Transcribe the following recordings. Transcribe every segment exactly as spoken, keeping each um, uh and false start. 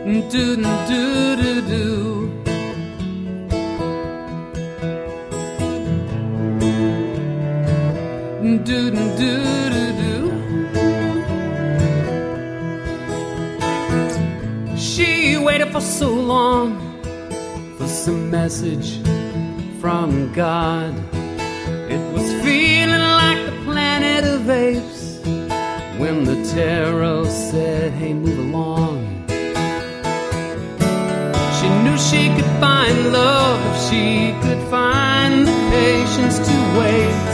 do do do do. Do do do do. She waited for so long for some message from God. It was feeling like the planet of apes when the tarot said, hey, move along. She knew she could find love if she could find the patience to wait.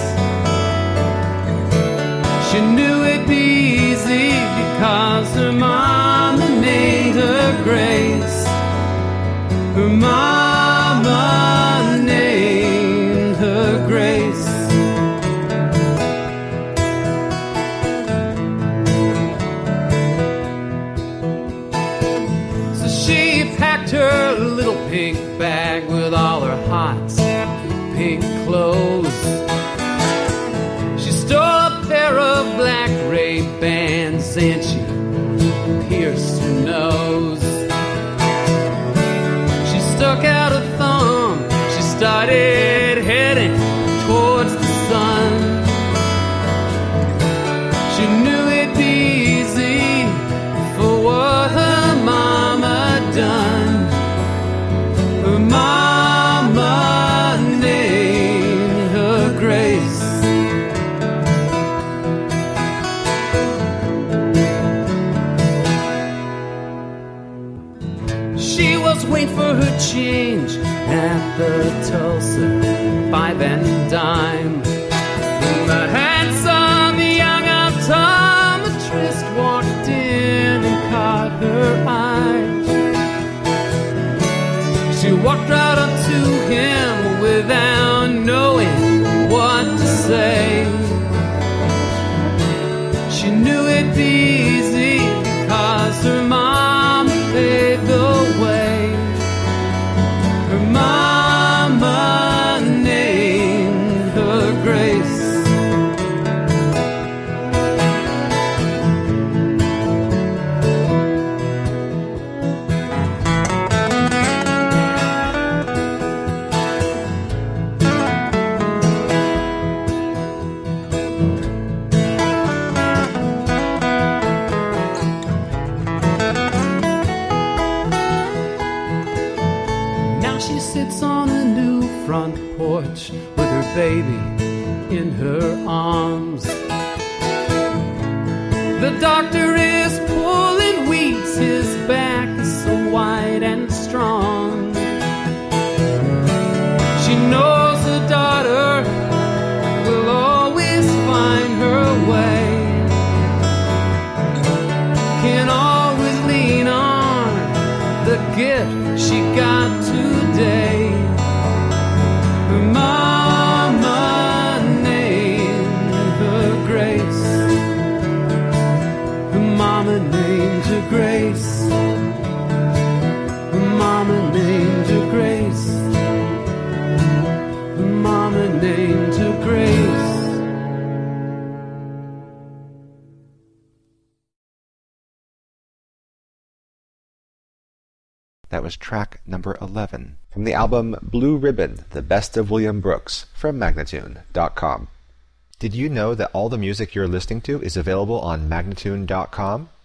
She knew it'd be easy because her mama named her Grace. Her mama named her Grace. So she packed her little pink bag with all her hot pink clothes. She stole a pair of black Ray-Bans and she pierced her nose. She stuck out a thumb. She started heading towards the sun. She knew it'd be easy for what her mama done. Her mama named her Grace. She was waiting for her change at the Tulsa five and dime. The handsome young optometrist walked in and caught her eye. She walked right up to him without knowing what to say. She knew it'd be easy because her mom paved the way. Her mama named her Grace. Sits on a new front porch with her baby in her arms. The doctor is pulling weeds, his back is so wide and strong. She knows her daughter will always find her way. Can always lean on the gift she got today. Her mama named her Grace. Her mama named her Grace. Her mama named her Grace. Her mama named her Grace. That was track number eleven from the album Blue Ribbon, The Best of William Brooks from Magnatune dot com. Did you know that all the music you're listening to is available on Magnatune dot com?